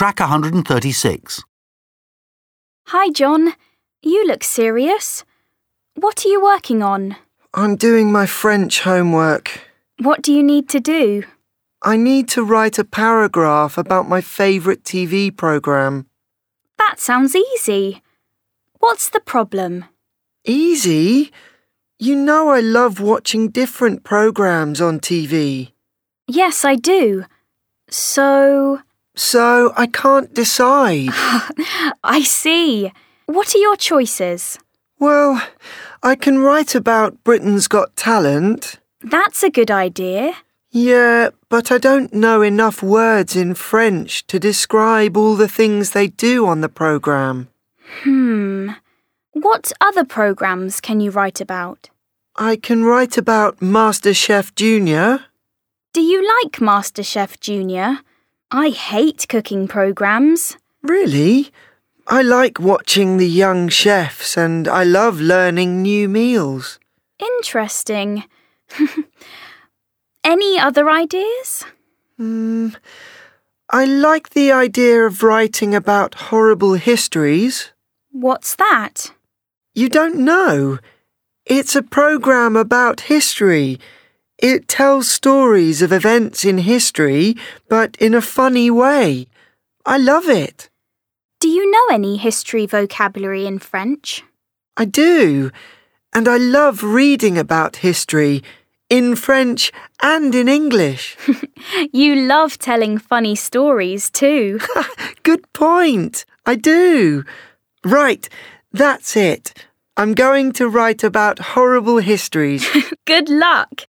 Track 136. Hi, John. You look serious. What are you working on? I'm doing my French homework. What do you need to do? I need to write a paragraph about my favourite TV programme. That sounds easy. What's the problem? Easy? You know I love watching different programmes on TV. Yes, I do. So I can't decide. I see. What are your choices? Well, I can write about Britain's Got Talent. That's a good idea. Yeah, but I don't know enough words in French to describe all the things they do on the programme. What other programs can you write about? I can write about MasterChef Junior. Do you like MasterChef Junior? I hate cooking programs. Really? I like watching the young chefs and I love learning new meals. Interesting. Any other ideas? I like the idea of writing about horrible histories. What's that? You don't know? It's a programme about history. It tells stories of events in history, but in a funny way. I love it. Do you know any history vocabulary in French? I do. And I love reading about history, in French and in English. You love telling funny stories too. Good point. I do. Right, that's it. I'm going to write about horrible histories. Good luck.